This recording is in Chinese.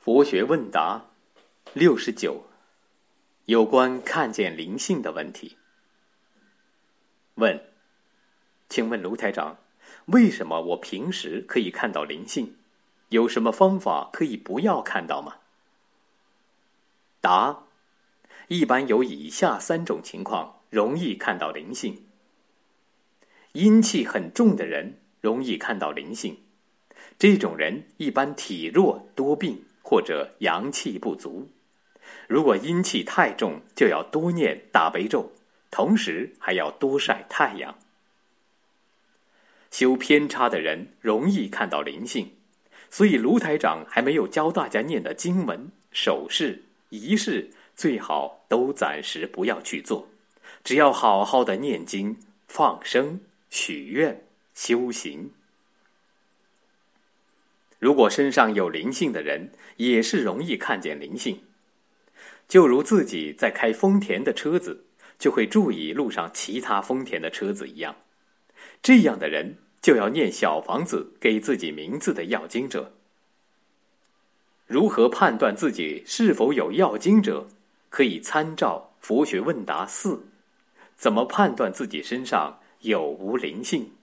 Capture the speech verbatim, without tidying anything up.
佛学问答六十九，有关看见灵性的问题。问：请问卢台长，为什么我平时可以看到灵性？有什么方法可以不要看到吗？答：一般有以下三种情况容易看到灵性。阴气很重的人容易看到灵性，这种人一般体弱多病或者阳气不足。如果阴气太重，就要多念大悲咒，同时还要多晒太阳。修偏差的人容易看到灵性，所以卢台长还没有教大家念的经文、手势、仪式，最好都暂时不要去做，只要好好的念经、放生、许愿、修行。如果身上有灵性的人，也是容易看见灵性。就如自己在开丰田的车子，就会注意路上其他丰田的车子一样。这样的人就要念小房子给自己名字的要经者。如何判断自己是否有要经者，可以参照佛学问答四，怎么判断自己身上有无灵性？